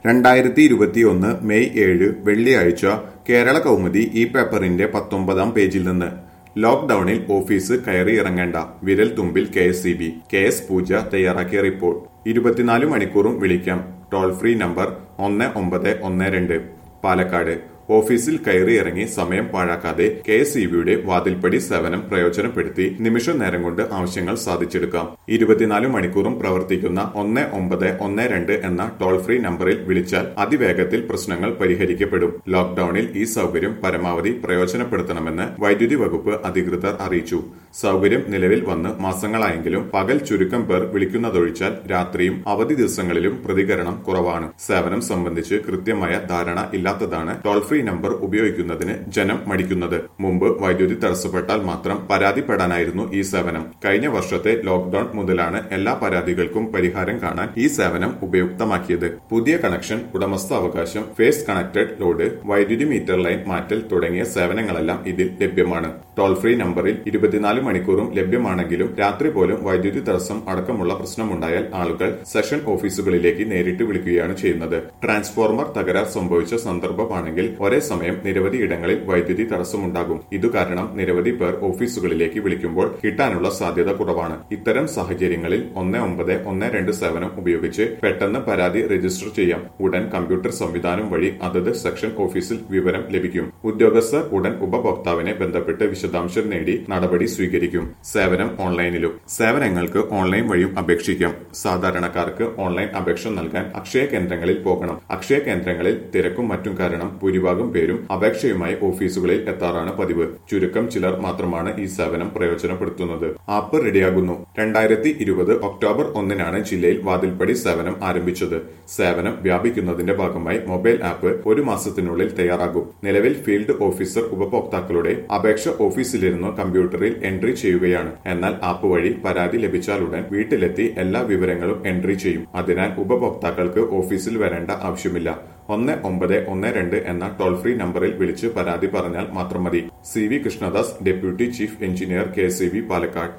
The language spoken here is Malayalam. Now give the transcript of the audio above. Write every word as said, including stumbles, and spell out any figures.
രണ്ടായിരത്തി ഇരുപത്തിയൊന്ന് മെയ് ഏഴ് വെള്ളിയാഴ്ച കേരള കൗമുദി ഈ പേപ്പറിന്റെ പത്തൊമ്പതാം പേജിൽ നിന്ന് ലോക്ഡൌണിൽ ഓഫീസ് കയറിയിറങ്ങേണ്ട വിരൽ തുമ്പിൽ K S E B K S Pooja തയ്യാറാക്കിയ റിപ്പോർട്ട് ഇരുപത്തിനാല് മണിക്കൂറും വിളിക്കാം ടോൾ ഫ്രീ നമ്പർ ഒന്ന് ഒമ്പത് ഒന്ന് രണ്ട് പാലക്കാട് ഓഫീസിൽ കയറിയിറങ്ങി സമയം പാഴാക്കാതെ കെ എസ് ഇ ബിയുടെ വാതിൽപ്പടി സേവനം പ്രയോജനപ്പെടുത്തി നിമിഷ നേരം കൊണ്ട് ആവശ്യങ്ങൾ സാധിച്ചെടുക്കാം ഇരുപത്തിനാല് മണിക്കൂറും പ്രവർത്തിക്കുന്ന ഒന്ന് ഒമ്പത് ഒന്ന് രണ്ട് എന്ന ടോൾ ഫ്രീ നമ്പറിൽ വിളിച്ചാൽ അതിവേഗത്തിൽ പ്രശ്നങ്ങൾ പരിഹരിക്കപ്പെടും. ലോക്ഡൌണിൽ ഈ സൗകര്യം പരമാവധി പ്രയോജനപ്പെടുത്തണമെന്ന് വൈദ്യുതി വകുപ്പ് അധികൃതർ അറിയിച്ചു. സൗകര്യം നിലവിൽ വന്ന് മാസങ്ങളായെങ്കിലും പകൽ ചുരുക്കം പേർ വിളിക്കുന്നതൊഴിച്ചാൽ രാത്രിയും അവധി ദിവസങ്ങളിലും പ്രതികരണം കുറവാണ്. സേവനം സംബന്ധിച്ച് കൃത്യമായ ധാരണ ഇല്ലാത്തതാണ് ടോൾ ഫ്രീ നമ്പർ ഉപയോഗിക്കുന്നതിന് ജനം മടിക്കുന്നത്. മുമ്പ് വൈദ്യുതി തടസ്സപ്പെട്ടാൽ മാത്രം പരാതിപ്പെടാനായിരുന്നു ഈ സേവനം. കഴിഞ്ഞ വർഷത്തെ ലോക്ഡൌൺ മുതലാണ് എല്ലാ പരാതികൾക്കും പരിഹാരം കാണാൻ ഈ സേവനം ഉപയുക്തമാക്കിയത്. പുതിയ കണക്ഷൻ, ഉടമസ്ഥാവകാശം, ഫേസ് കണക്റ്റഡ് ലോഡ്, വൈദ്യുതി മീറ്റർ ലൈൻ മാറ്റൽ തുടങ്ങിയ സേവനങ്ങളെല്ലാം ഇതിൽ ലഭ്യമാണ്. ടോൾ ഫ്രീ നമ്പറിൽ ഇരുപത്തിനാല് മണിക്കൂറും ലഭ്യമാണെങ്കിലും രാത്രി പോലും വൈദ്യുതി തടസ്സം അടക്കമുള്ള പ്രശ്നമുണ്ടായാൽ ആളുകൾ സെഷൻ ഓഫീസുകളിലേക്ക് നേരിട്ട് വിളിക്കുകയാണ് ചെയ്യുന്നത്. ട്രാൻസ്ഫോർമർ തകരാർ സംഭവിച്ച സന്ദർഭമാണെങ്കിൽ ഒരേ സമയം നിരവധി ഇടങ്ങളിൽ വൈദ്യുതി തടസ്സമുണ്ടാകും. ഇതുകാരണം നിരവധി പേർ ഓഫീസുകളിലേക്ക് വിളിക്കുമ്പോൾ കിട്ടാനുള്ള സാധ്യത കുറവാണ്. ഇത്തരം സാഹചര്യങ്ങളിൽ ഒന്ന് ഒമ്പത് ഒന്ന് രണ്ട് സേവനം ഉപയോഗിച്ച് പെട്ടെന്ന് പരാതി രജിസ്റ്റർ ചെയ്യാം. ഉടൻ കമ്പ്യൂട്ടർ സംവിധാനം വഴി അതത് സെക്ഷൻ ഓഫീസിൽ വിവരം ലഭിക്കും. ഉദ്യോഗസ്ഥർ ഉടൻ ഉപഭോക്താവിനെ ബന്ധപ്പെട്ട് വിശദാംശം നേടി നടപടി സ്വീകരിക്കും. സേവനം ഓൺലൈനിലും. സേവനങ്ങൾക്ക് ഓൺലൈൻ വഴിയും അപേക്ഷിക്കാം. സാധാരണക്കാർക്ക് ഓൺലൈൻ അപേക്ഷ നൽകാൻ അക്ഷയ കേന്ദ്രങ്ങളിൽ പോകണം. അക്ഷയ കേന്ദ്രങ്ങളിൽ തിരക്കും മറ്റും കാരണം ഭൂരിഭാഗം പേരും അപേക്ഷയുമായി ഓഫീസുകളിൽ എത്താറാണ് പതിവ്. ചുരുക്കം ചിലർ മാത്രമാണ് ഈ സേവനം പ്രയോജനപ്പെടുത്തുന്നത്. ആപ്പ് റെഡിയാകുന്നു. രണ്ടായിരത്തി ഇരുപത് ഒക്ടോബർ ഒന്നിനാണ് ജില്ലയിൽ വാതിൽപ്പടി സേവനം ആരംഭിച്ചത്. സേവനം വ്യാപിക്കുന്നതിന്റെ ഭാഗമായി മൊബൈൽ ആപ്പ് ഒരു മാസത്തിനുള്ളിൽ തയ്യാറാകും. നിലവിൽ ഫീൽഡ് ഓഫീസർ ഉപഭോക്താക്കളുടെ അപേക്ഷ ഓഫീസിലിരുന്ന് കമ്പ്യൂട്ടറിൽ എൻട്രി ചെയ്യുകയാണ്. എന്നാൽ ആപ്പ് വഴി പരാതി ലഭിച്ചാലുടൻ വീട്ടിലെത്തി എല്ലാ വിവരങ്ങളും എൻട്രി ചെയ്യും. അതിനാൽ ഉപഭോക്താക്കൾക്ക് ഓഫീസിൽ വരേണ്ട ആവശ്യമില്ല. ഒന്ന് ഒമ്പത് ഒന്ന് രണ്ട് എന്ന ടോൾ ഫ്രീ നമ്പറിൽ വിളിച്ച് പരാതി പറഞ്ഞാൽ മാത്രം മതി. C V Krishnadas, deputy chief engineer, K S E B, Palakkad.